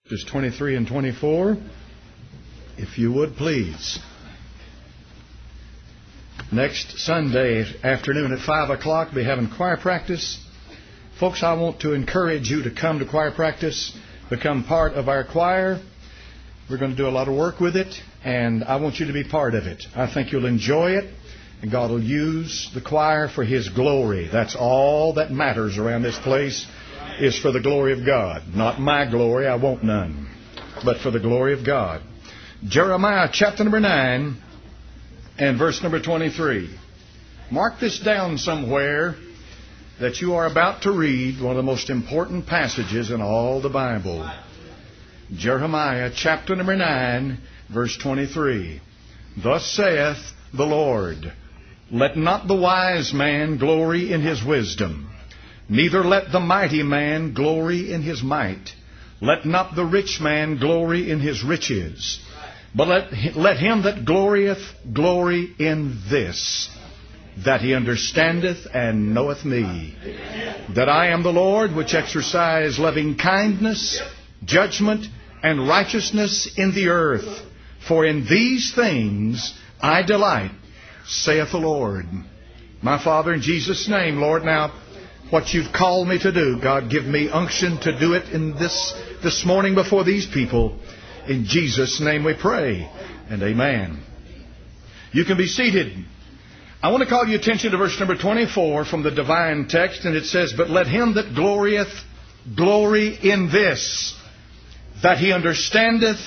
Verses 23 and 24, if you would please. Next Sunday afternoon at 5 o'clock, we'll be having choir practice. Folks, I want to encourage you to come to choir practice, become part of our choir. We're going to do a lot of work with it, and I want you to be part of it. I think you'll enjoy it, and God will use the choir for His glory. That's all that matters around this place, is for the glory of God. Not my glory, I want none, but for the glory of God. Jeremiah chapter number 9 and verse number 23. Mark this down somewhere, that you are about to read one of the most important passages in all the Bible. Jeremiah chapter number 9, verse 23. Thus saith the Lord, let not the wise man glory in his wisdom, neither let the mighty man glory in his might. Let not the rich man glory in his riches, but let him that glorieth glory in this, that he understandeth and knoweth me, that I am the Lord, which exercise loving kindness, judgment, and righteousness in the earth. For in these things I delight, saith the Lord. My Father, in Jesus' name, Lord, now what you've called me to do, God, give me unction to do it in this morning before these people. In Jesus' name we pray, and amen. You can be seated. I want to call your attention to verse number 24 from the divine text, and it says, but let him that glorieth glory in this, that he understandeth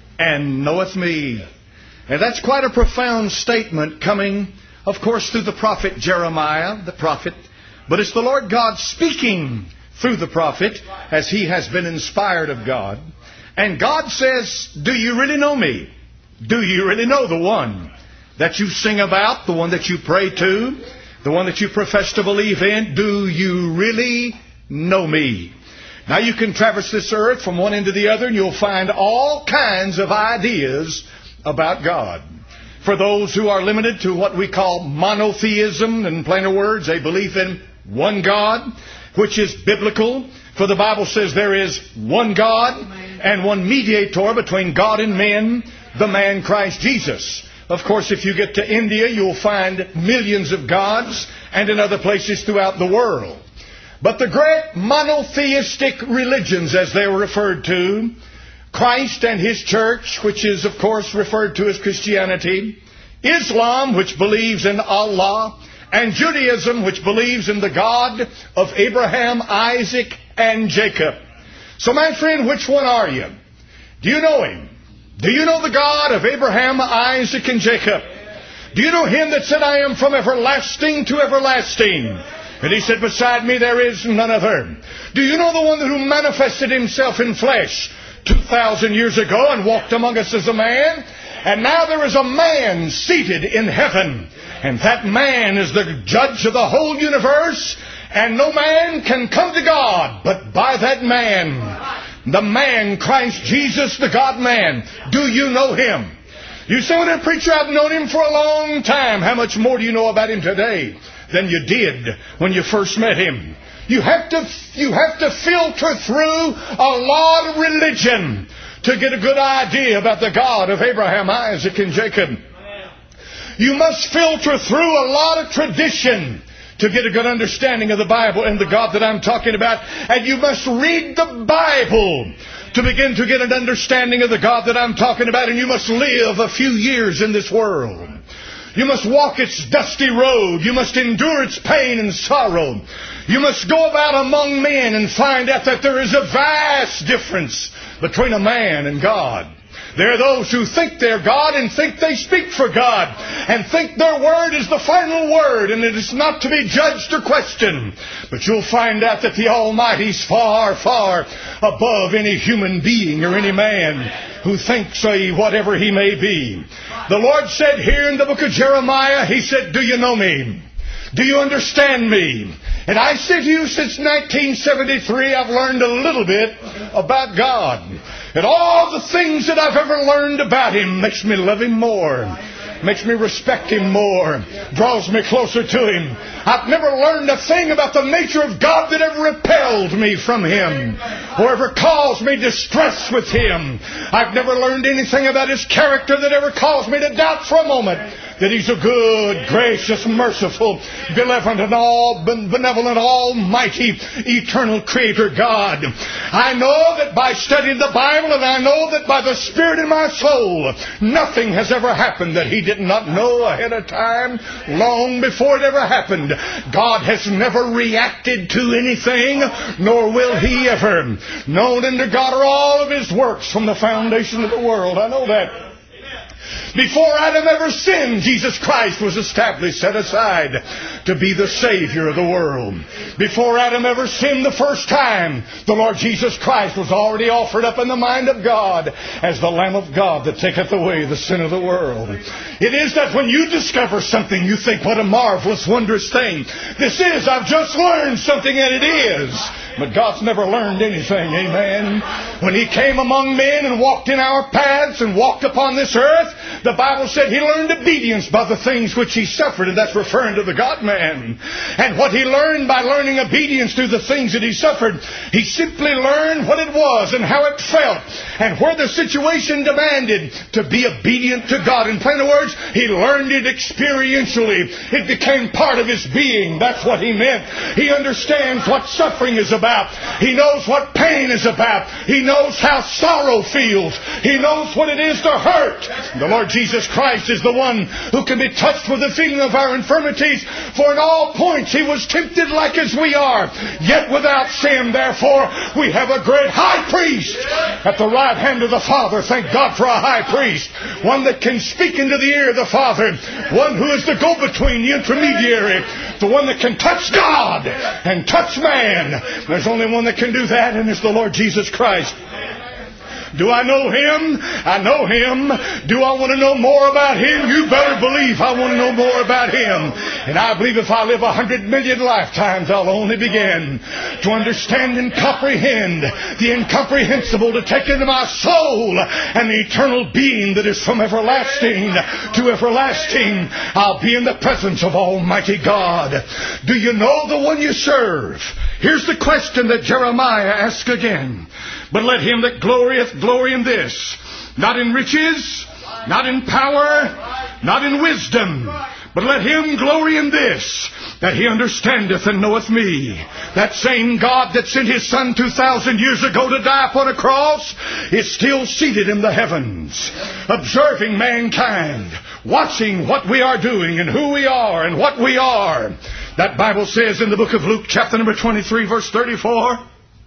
and knoweth me. And that's quite a profound statement coming, of course, through the prophet Jeremiah, the prophet. But it's the Lord God speaking through the prophet as he has been inspired of God. And God says, do you really know me? Do you really know the one that you sing about, the one that you pray to, the one that you profess to believe in? Do you really know me? Now you can traverse this earth from one end to the other, and you'll find all kinds of ideas about God. For those who are limited to what we call monotheism, in plainer words, a belief in one God, which is biblical. For the Bible says there is one God and one mediator between God and men, the man Christ Jesus. Of course, if you get to India, you'll find millions of gods, and in other places throughout the world. But the great monotheistic religions, as they were referred to, Christ and His church, which is, of course, referred to as Christianity, Islam, which believes in Allah, and Judaism, which believes in the God of Abraham, Isaac, and Jacob. So, my friend, which one are you? Do you know Him? Do you know the God of Abraham, Isaac, and Jacob? Do you know Him that said, I am from everlasting to everlasting? And He said, beside me there is none other. Do you know the one who manifested Himself in flesh 2,000 years ago and walked among us as a man? And now there is a man seated in heaven. And that man is the judge of the whole universe. And no man can come to God but by that man. The man, Christ Jesus, the God-man. Do you know Him? You say, well, preacher, I've known Him for a long time. How much more do you know about Him today than you did when you first met Him? You have to filter through a lot of religion to get a good idea about the God of Abraham, Isaac, and Jacob. You must filter through a lot of tradition to get a good understanding of the Bible and the God that I'm talking about. And you must read the Bible to begin to get an understanding of the God that I'm talking about. And you must live a few years in this world. You must walk its dusty road. You must endure its pain and sorrow. You must go about among men and find out that there is a vast difference between a man and God. There are those who think they're God and think they speak for God and think their word is the final word and it is not to be judged or questioned. But you'll find out that the Almighty's far, far above any human being or any man who thinks whatever he may be. The Lord said here in the book of Jeremiah, He said, do you know me? Do you understand me? And I say to you, since 1973, I've learned a little bit about God. And all the things that I've ever learned about Him makes me love Him more. Makes me respect Him more. Draws me closer to Him. I've never learned a thing about the nature of God that ever repelled me from Him or ever caused me distress with Him. I've never learned anything about His character that ever caused me to doubt for a moment that He's a good, gracious, merciful, benevolent, almighty, eternal Creator God. I know that by studying the Bible, and I know that by the Spirit in my soul, nothing has ever happened that He did not know ahead of time, long before it ever happened. God has never reacted to anything, nor will He ever. Known unto God are all of His works from the foundation of the world. I know that. Before Adam ever sinned, Jesus Christ was established, set aside to be the Savior of the world. Before Adam ever sinned the first time, the Lord Jesus Christ was already offered up in the mind of God as the Lamb of God that taketh away the sin of the world. It is that when you discover something, you think, what a marvelous, wondrous thing this is. I've just learned something, and it is. But God's never learned anything, amen. When He came among men and walked in our paths and walked upon this earth, the Bible said He learned obedience by the things which He suffered, and that's referring to the God-man. And what He learned by learning obedience through the things that He suffered, He simply learned what it was and how it felt, and where the situation demanded to be obedient to God. In plain words, He learned it experientially. It became part of His being. That's what He meant. He understands what suffering is about. He knows what pain is about. He knows how sorrow feels. He knows what it is to hurt. The Lord Jesus Christ is the one who can be touched with the feeling of our infirmities, for in all points He was tempted like as we are, yet without sin. Therefore, we have a great high priest at the right hand of the Father. Thank God for a high priest. One that can speak into the ear of the Father. One who is the go-between, the intermediary. The one that can touch God and touch man. There's only one that can do that, and it's the Lord Jesus Christ. Do I know Him? I know Him. Do I want to know more about Him? You better believe I want to know more about Him. And I believe if I live 100 million lifetimes, I'll only begin to understand and comprehend the incomprehensible, to take into my soul an eternal being that is from everlasting to everlasting. I'll be in the presence of Almighty God. Do you know the one you serve? Here's the question that Jeremiah asks again. But let him that glorieth glory in this, not in riches, not in power, not in wisdom, but let him glory in this, that he understandeth and knoweth me. That same God that sent His Son 2,000 years ago to die upon a cross is still seated in the heavens, observing mankind, watching what we are doing and who we are and what we are. That Bible says in the book of Luke, chapter number 23, verse 34,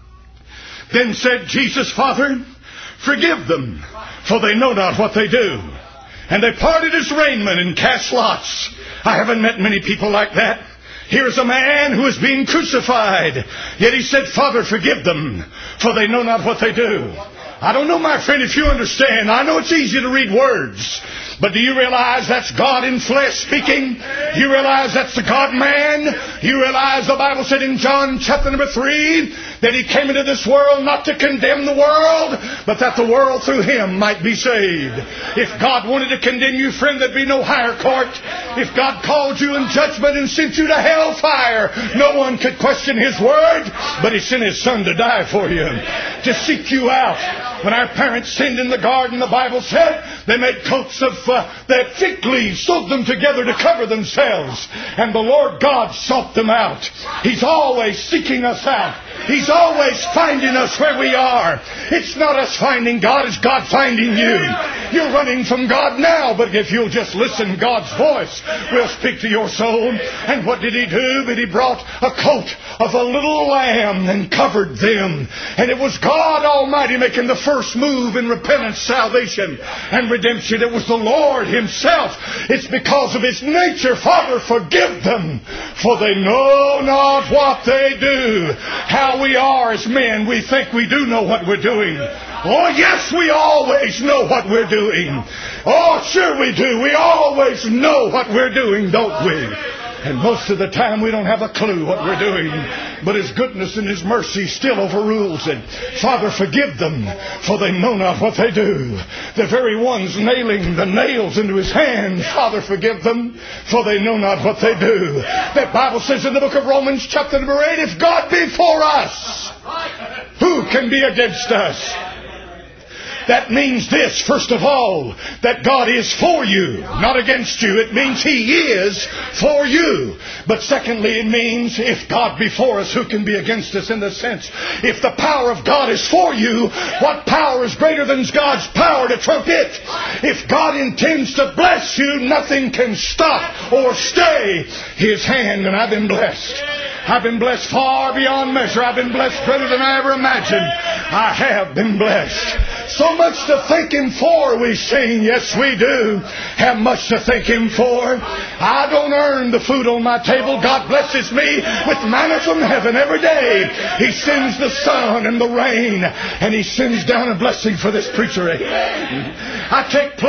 Then said Jesus, Father, forgive them, for they know not what they do. And they parted His raiment and cast lots. I haven't met many people like that. Here's a man who is being crucified, yet He said, Father, forgive them, for they know not what they do. I don't know, my friend, if you understand. I know it's easy to read words. But do you realize that's God in flesh speaking? You realize that's the God-man? You realize the Bible said in John chapter number 3 that He came into this world not to condemn the world, but that the world through Him might be saved. If God wanted to condemn you, friend, there'd be no higher court. If God called you in judgment and sent you to hellfire, no one could question His word, but He sent His Son to die for you, to seek you out. When our parents sinned in the garden, the Bible said they made coats of their fig leaves, sewed them together to cover themselves. And the Lord God sought them out. He's always seeking us out. He's always finding us where we are. It's not us finding God, it's God finding you. You're running from God now, but if you'll just listen, God's voice will speak to your soul. And what did He do? But He brought a coat of a little lamb and covered them. And it was God Almighty making the first move in repentance, salvation, and redemption. It was the Lord Himself. It's because of His nature. Father, forgive them, for they know not what they do. How we are as men, we think we do know what we're doing. Oh, yes, we always know what we're doing. Oh, sure we do. We always know what we're doing, don't we? And most of the time we don't have a clue what we're doing. But His goodness and His mercy still overrules it. Father, forgive them, for they know not what they do. The very ones nailing the nails into His hands, Father, forgive them, for they know not what they do. That Bible says in the book of Romans chapter number 8, if God be for us, who can be against us? That means this, first of all, that God is for you, not against you. It means He is for you. But secondly, it means if God be for us, who can be against us, in the sense, if the power of God is for you, what power is greater than God's power to trump it? If God intends to bless you, nothing can stop or stay His hand. And I've been blessed. I've been blessed far beyond measure. I've been blessed greater than I ever imagined. I have been blessed. So much to thank Him for, we sing. Yes, we do have much to thank Him for. I don't earn the food on my table. God blesses me with manna from heaven every day. He sends the sun and the rain, and He sends down a blessing for this preacher. I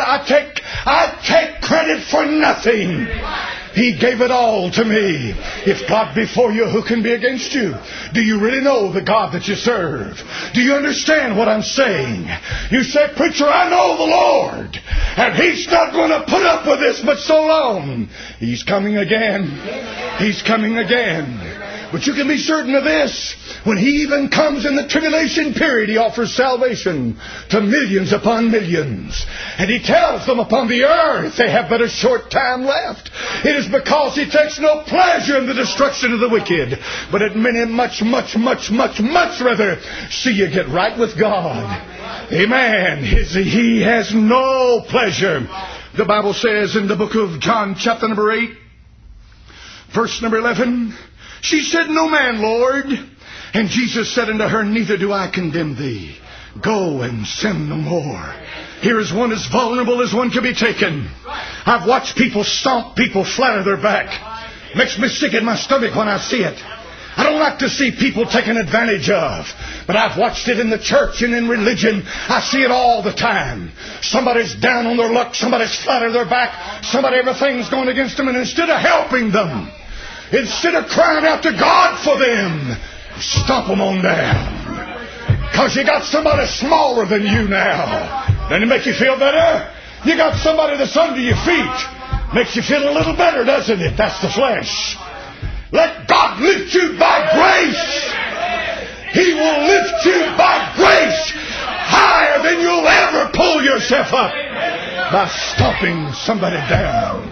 take credit for nothing. He gave it all to me. If God be for you, who can be against you? Do you really know the God that you serve? Do you understand what I'm saying? You say, preacher, I know the Lord, and He's not going to put up with this but so long. He's coming again. He's coming again. But you can be certain of this. When He even comes in the tribulation period, He offers salvation to millions upon millions. And He tells them upon the earth they have but a short time left. It is because He takes no pleasure in the destruction of the wicked, but at many much rather see you get right with God. Amen. He has no pleasure. The Bible says in the book of John chapter number 8, verse number 11, she said, no man, Lord. And Jesus said unto her, neither do I condemn thee. Go and sin no more. Here is one as vulnerable as one can be taken. I've watched people stomp people flat on their back. Makes me sick in my stomach when I see it. I don't like to see people taken advantage of. But I've watched it in the church and in religion. I see it all the time. Somebody's down on their luck. Somebody's flat on their back. Everything's going against them. And instead of helping them, instead of crying out to God for them, stomp them on down. Because you got somebody smaller than you now. Doesn't it make you feel better? You got somebody that's under your feet. Makes you feel a little better, doesn't it? That's the flesh. Let God lift you by grace. He will lift you by grace higher than you'll ever pull yourself up by stomping somebody down.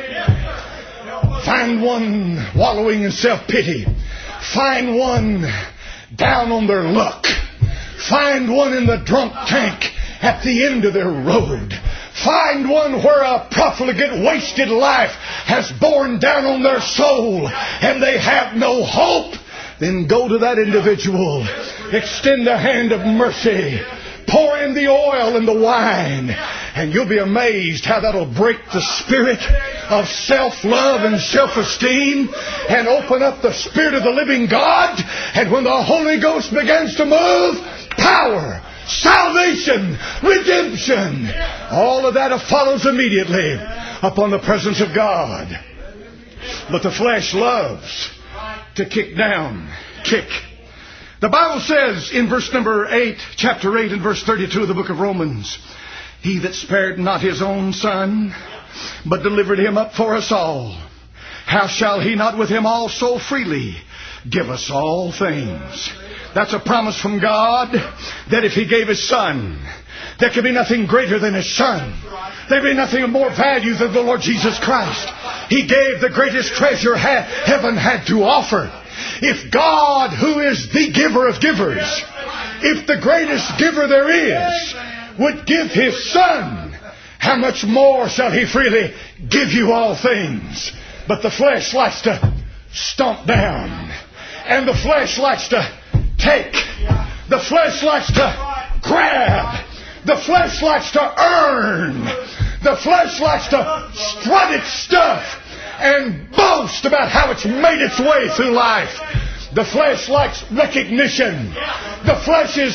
Find one wallowing in self-pity. Find one down on their luck. Find one in the drunk tank at the end of their road. Find one where a profligate, wasted life has borne down on their soul and they have no hope. Then go to that individual. Extend a hand of mercy. Pour in the oil and the wine. And you'll be amazed how that'll break the spirit of self-love and self-esteem and open up the Spirit of the living God. And when the Holy Ghost begins to move, power, salvation, redemption, all of that follows immediately upon the presence of God. But the flesh loves to kick down, kick. The Bible says in verse number 8, chapter 8 and verse 32 of the book of Romans, He that spared not His own Son, but delivered Him up for us all, how shall He not with Him also freely give us all things? That's a promise from God, that if He gave His Son, there could be nothing greater than His Son. There'd be nothing of more value than the Lord Jesus Christ. He gave the greatest treasure heaven had to offer. If God, who is the giver of givers, if the greatest giver there is, would give His Son, how much more shall He freely give you all things? But the flesh likes to stomp down. And the flesh likes to take. The flesh likes to grab. The flesh likes to earn. The flesh likes to strut its stuff and boast about how it's made its way through life. The flesh likes recognition. The flesh is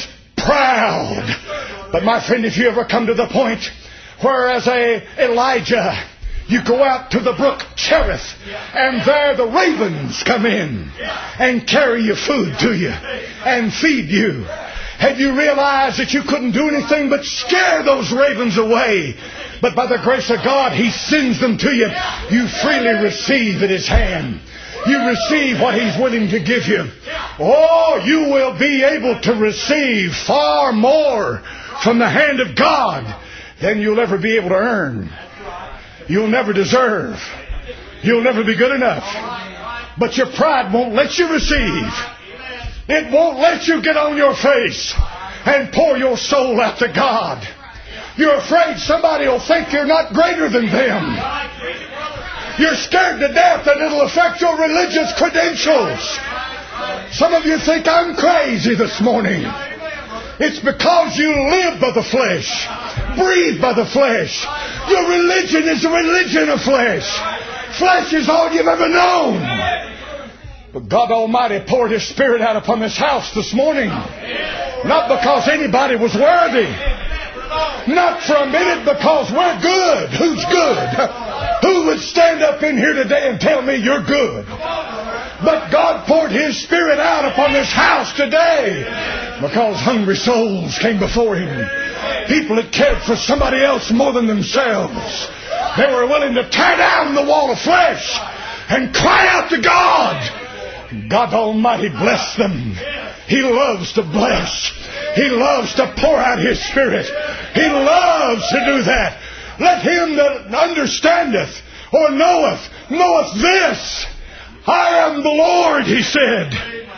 proud. But my friend, if you ever come to the point where as Elijah You go out to the brook Cherith, and there the ravens come in and carry your food to you and feed you. Have you realized that you couldn't do anything but scare those ravens away? But by the grace of God, He sends them to you. You freely receive at His hand. You receive what He's willing to give you. Oh, you will be able to receive far more from the hand of God than you'll ever be able to earn. You'll never deserve. You'll never be good enough. But your pride won't let you receive. It won't let you get on your face and pour your soul out to God. You're afraid somebody will think you're not greater than them. You're scared to death that it'll affect your religious credentials. Some of you think I'm crazy this morning. It's because you live by the flesh, breathe by the flesh. Your religion is a religion of flesh. Flesh is all you've ever known. But God Almighty poured His Spirit out upon this house this morning. Not because anybody was worthy. Not for a minute because we're good. Who's good? Who would stand up in here today and tell me you're good? But God poured His Spirit out upon this house today because hungry souls came before Him. People that cared for somebody else more than themselves. They were willing to tear down the wall of flesh and cry out to God. God Almighty bless them. He loves to bless. He loves to pour out His Spirit. He loves to do that. Let him that understandeth or knoweth this. I am the Lord, He said,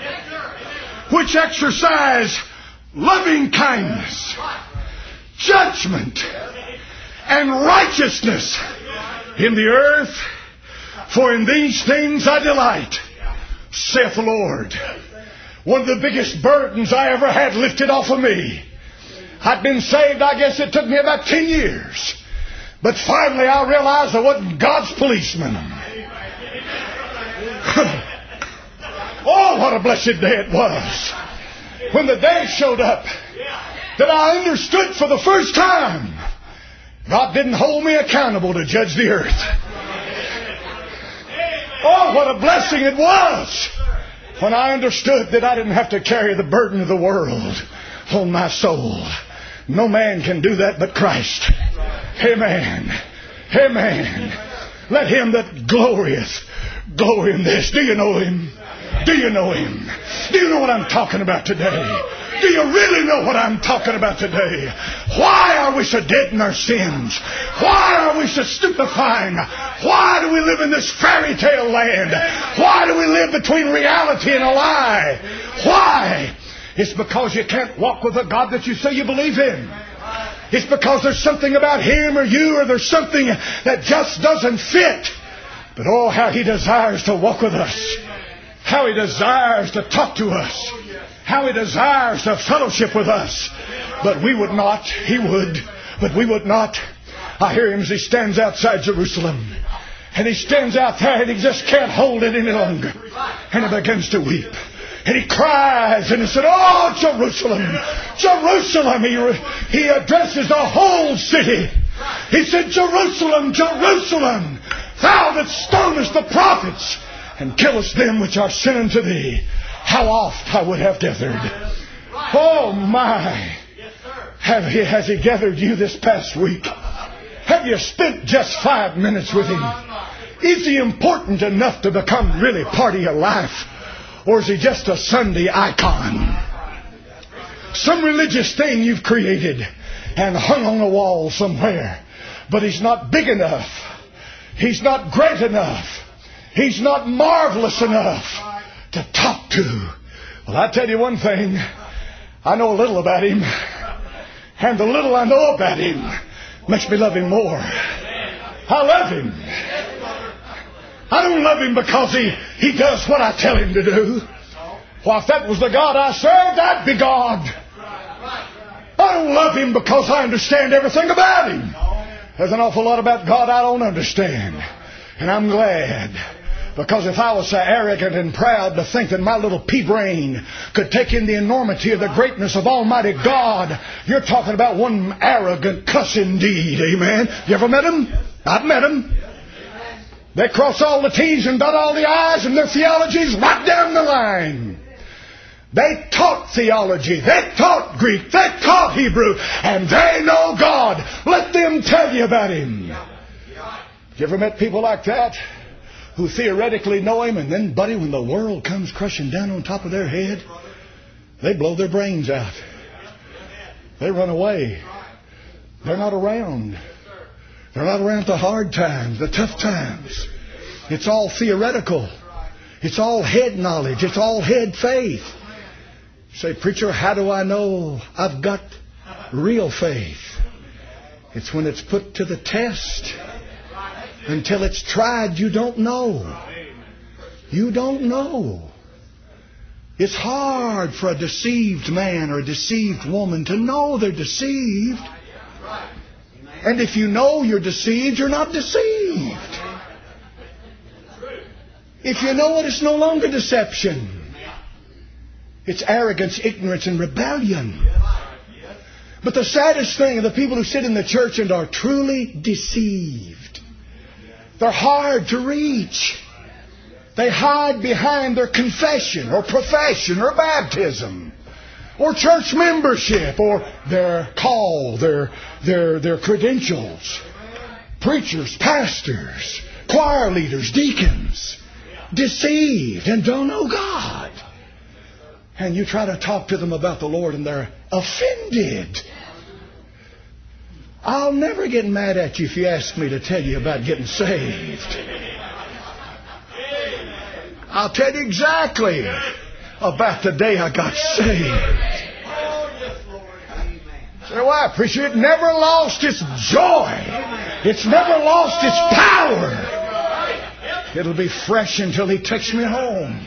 which exercise loving kindness, judgment, and righteousness in the earth. For in these things I delight, saith the Lord. One of the biggest burdens I ever had lifted off of me. I'd been saved, I guess it took me about 10 years. But finally I realized I wasn't God's policeman. Oh, what a blessed day it was when the day showed up that I understood for the first time God didn't hold me accountable to judge the earth. Oh, what a blessing it was when I understood that I didn't have to carry the burden of the world on my soul. No man can do that but Christ. Amen. Amen. Let him that glorieth glory in this. Do you know Him? Do you know Him? Do you know what I'm talking about today? Do you really know what I'm talking about today? Why are we so dead in our sins? Why are we so stupefying? Why do we live in this fairy tale land? Why do we live between reality and a lie? Why? It's because you can't walk with the God that you say you believe in. It's because there's something about Him or you, or there's something that just doesn't fit. But oh, how He desires to walk with us. How He desires to talk to us. How He desires to fellowship with us. But we would not. He would. But we would not. I hear Him as He stands outside Jerusalem. And He stands out there and He just can't hold it any longer. And He begins to weep. And He cries and He said, "Oh, Jerusalem, Jerusalem." He addresses the whole city. He said, "Jerusalem, Jerusalem, thou that stonest the prophets and killest them which are sent unto thee. How oft I would have gathered." Oh my. Has He gathered you this past week? Have you spent just 5 minutes with Him? Is He important enough to become really part of your life? Or is He just a Sunday icon? Some religious thing you've created and hung on a wall somewhere. But He's not big enough. He's not great enough. He's not marvelous enough to talk to. Well, I tell you one thing. I know a little about Him. And the little I know about Him makes me love Him more. I love Him. I don't love Him because He does what I tell Him to do. Well, if that was the God I served, that'd be God. I don't love Him because I understand everything about Him. There's an awful lot about God I don't understand. And I'm glad. Because if I was so arrogant and proud to think that my little pea brain could take in the enormity of the greatness of Almighty God, you're talking about one arrogant cuss indeed. Amen. You ever met Him? I've met Him. They cross all the T's and dot all the I's, and their theology's right down the line. They taught theology, they taught Greek, they taught Hebrew, and they know God. Let them tell you about Him. You ever met people like that? Who theoretically know Him, and then, buddy, when the world comes crushing down on top of their head, they blow their brains out. They run away. They're not around. They're not around the hard times, the tough times. It's all theoretical. It's all head knowledge. It's all head faith. You say, preacher, how do I know I've got real faith? It's when it's put to the test. Until it's tried, you don't know. You don't know. It's hard for a deceived man or a deceived woman to know they're deceived. And if you know you're deceived, you're not deceived. If you know it, it's no longer deception. It's arrogance, ignorance, and rebellion. But the saddest thing are the people who sit in the church and are truly deceived. They're hard to reach. They hide behind their confession or profession or baptism or church membership or their call, their credentials. Preachers, pastors, choir leaders, deacons, deceived and don't know God. And you try to talk to them about the Lord and they're offended. I'll never get mad at you if you ask me to tell you about getting saved. I'll tell you exactly about the day I got saved. Say, why, preacher? It never lost its joy. It's never lost its power. It'll be fresh until He takes me home.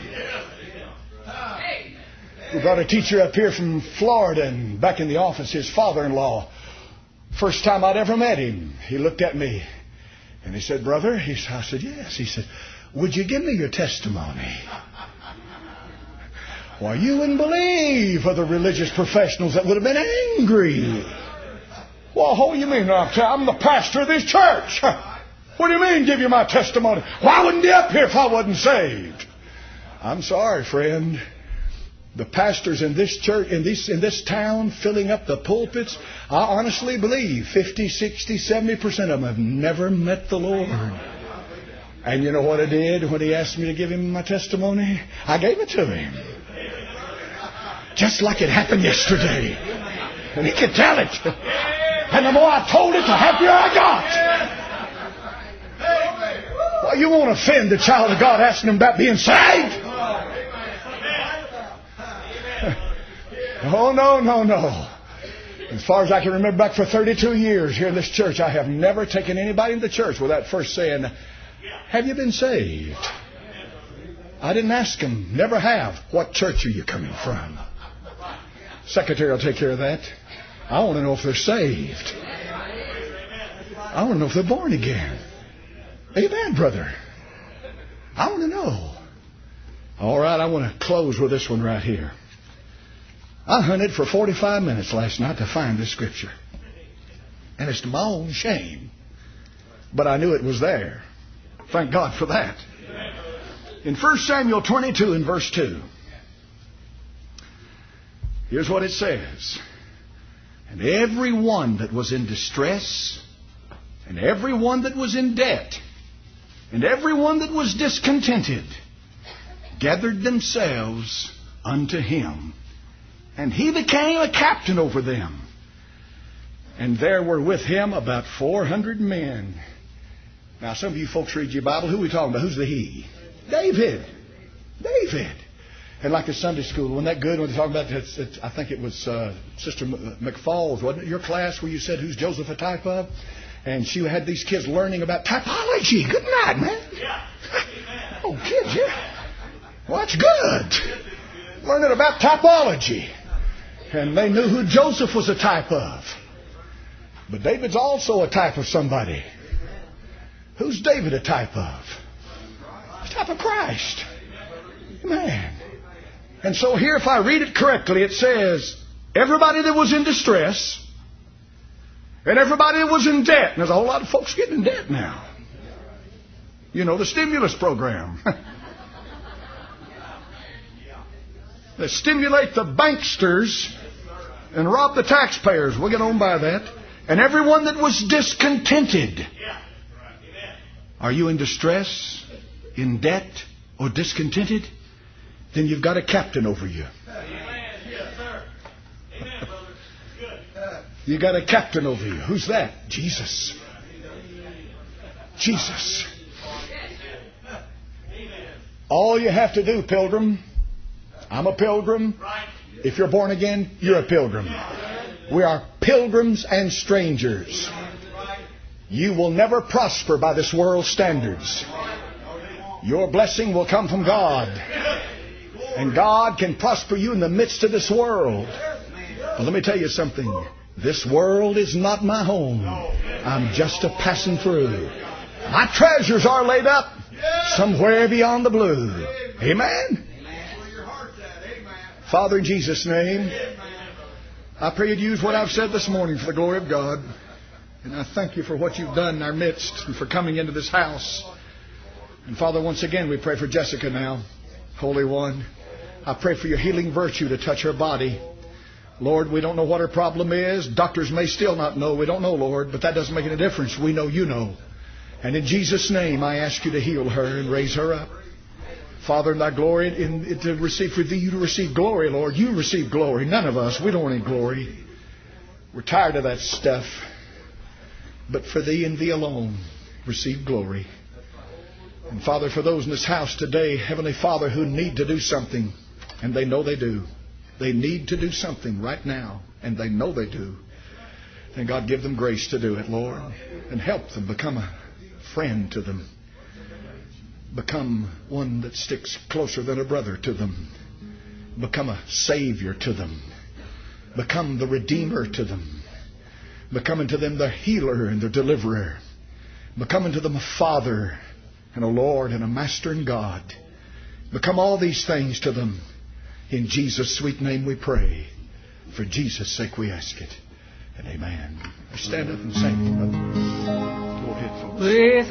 We brought a teacher up here from Florida, and back in the office, his father-in-law, first time I'd ever met him, he looked at me and he said, brother, I said, yes. He said, would you give me your testimony? Why, you wouldn't believe other religious professionals that would have been angry. Well, what do you mean? I'm the pastor of this church. What do you mean, give you my testimony? Well, I wouldn't be up here if I wasn't saved. I'm sorry, friend. The pastors in this church, in this town, filling up the pulpits, I honestly believe 50, 60, 70% of them have never met the Lord. And you know what I did when he asked me to give him my testimony? I gave it to him. Just like it happened yesterday. And he could tell it. And the more I told it, the happier I got. Well, you won't offend the child of God asking him about being saved. Oh, no. As far as I can remember, back for 32 years here in this church, I have never taken anybody into church without first saying, have you been saved? I didn't ask them. Never have. What church are you coming from? Secretary will take care of that. I want to know if they're saved. I want to know if they're born again. Amen, brother. I want to know. All right, I want to close with this one right here. I hunted for 45 minutes last night to find this scripture. And it's to my own shame. But I knew it was there. Thank God for that. In 1 Samuel 22 and verse 2. Here's what it says. And every one that was in distress, and every one that was in debt, and every one that was discontented, gathered themselves unto him. And he became a captain over them. And there were with him about 400 men. Now, some of you folks read your Bible. Who are we talking about? Who's the he? David. And like the Sunday school, wasn't that good when they talking about it? I think it was Sister McFalls, wasn't it? Your class where you said, who's Joseph a type of? And she had these kids learning about typology. Good night, man. Oh, kids, yeah. Well, that's good. Learning about typology. And they knew who Joseph was a type of. But David's also a type of somebody. Who's David a type of? He's a type of Christ. Man. And so here, if I read it correctly, it says, everybody that was in distress, and everybody that was in debt. And there's a whole lot of folks getting in debt now. You know, the stimulus program. They stimulate the banksters and rob the taxpayers. We'll get on by that. And everyone that was discontented. Are you in distress, in debt, or discontented? Then you've got a captain over you. You got a captain over you. Who's that? Jesus. Jesus. All you have to do, pilgrim. I'm a pilgrim. If you're born again, you're a pilgrim. We are pilgrims and strangers. You will never prosper by this world's standards. Your blessing will come from God. And God can prosper you in the midst of this world. But let me tell you something. This world is not my home. I'm just a passing through. My treasures are laid up somewhere beyond the blue. Amen? Father, in Jesus' name, I pray you'd use what I've said this morning for the glory of God. And I thank you for what you've done in our midst and for coming into this house. And Father, once again, we pray for Jessica now, Holy One. I pray for your healing virtue to touch her body. Lord, we don't know what her problem is. Doctors may still not know. We don't know, Lord, but that doesn't make any difference. We know you know. And in Jesus' name, I ask you to heal her and raise her up. Father, in thy glory, to receive for thee, you to receive glory, Lord. You receive glory. None of us. We don't want any glory. We're tired of that stuff. But for thee and thee alone, receive glory. And Father, for those in this house today, Heavenly Father, who need to do something, and they know they do. They need to do something right now, and they know they do. And God, give them grace to do it, Lord, and help them become a friend to them. Become one that sticks closer than a brother to them. Become a Savior to them. Become the Redeemer to them. Become unto them the healer and the deliverer. Become unto them a Father and a Lord and a Master and God. Become all these things to them. In Jesus' sweet name we pray. For Jesus' sake we ask it. And amen. Stand up and sing. Go ahead, folks.